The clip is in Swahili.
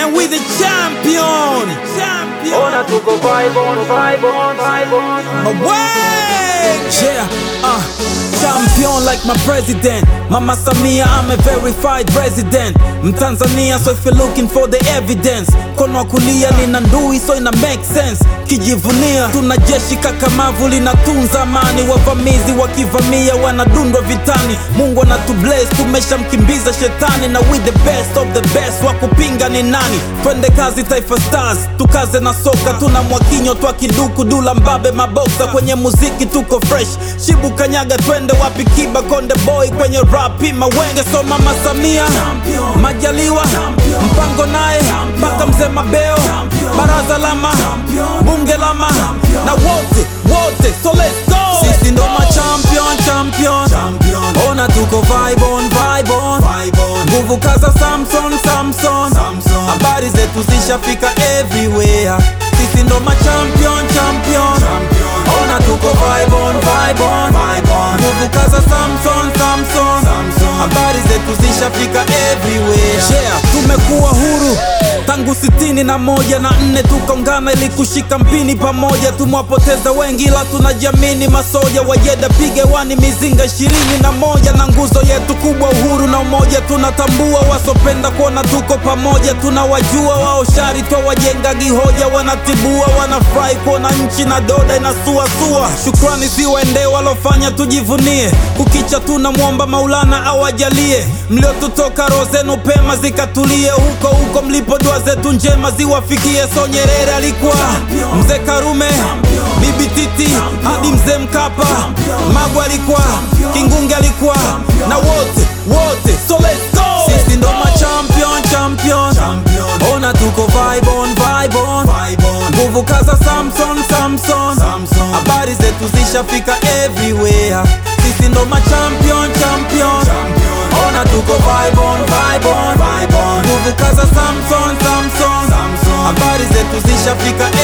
and we the champion. Ona tuko vibe on. Awake! Yeah, champion like my president. Mama Samia, I'm a verified resident. Mtanzania, so if you're looking for the evidence, kono wa kulia nina ndui, so ina make sense. Kijivunia, tuna jeshi kakamavu linatunza amani. Wavamizi wakivamia wanadundwa vitani. Mungu anatubless, tumeshamkimbiza shetani. Na we the best of the best, wakupinga ni nani? Twende kazi Taifa Stars, tukaze na soka. Tuna Mwakinyo, twa Kiduku, Dula Mbabe, Maboksa. Kwenye muziki tuko fresh, Shibu Kanyaga, twende wapi Kiba, Konde Boy. Kwenye rap Mawenge, so Mama Samia Majaliwa, Mpango naye mpaka Mzee Mabeo, Baraza Lama, Bunge Lama, na wote, so let's go. Sisi ndo ma champion. Ona tuko vibe on. Nguvu kaza Samson. Habari zetu zishafika everywhere. Sisi ndo ma champion. Ona tuko vibe on. Nguvu kaza Samson. Habari zetu zishafika everywhere. Yeah, tumekuwa huru tangu 61 tukaungana ili kushika mpini pamoja. Tumewapoteza wengi ila tunajiamini masoja. Wajeda pige wani mizinga 21 na nguzo yetu kubwa uhuru na umoja. Tunatambua wasopenda kuona tuko pamoja. Tunawajua wao shari twa wajenga gihoja. Wanatibua wanafurahi kuona nchi na doda inasuasua. Shukrani ziwaende walofanya tujivunie. Kukicha tunamwomba Maulana awajalie. Mliotutoka roho zenu pema zikatulie. Huko mlipo dua zetu njema ziwafikie. So Nyerere alikuwa, Mzee Karume, Bibi Titi, hadi Mzee Mkapa. Magu alikuwa, Kingunge alikuwa, na wote, so let's go. Sisi ndo ma champion. Ona tuko vibe on. Nguvu kaza Samson. Habari zetu zishafika everywhere. Sisi ndo ma champion. Ona tuko vibe on. Nguvu kaza Samson. Habari zetu zishafika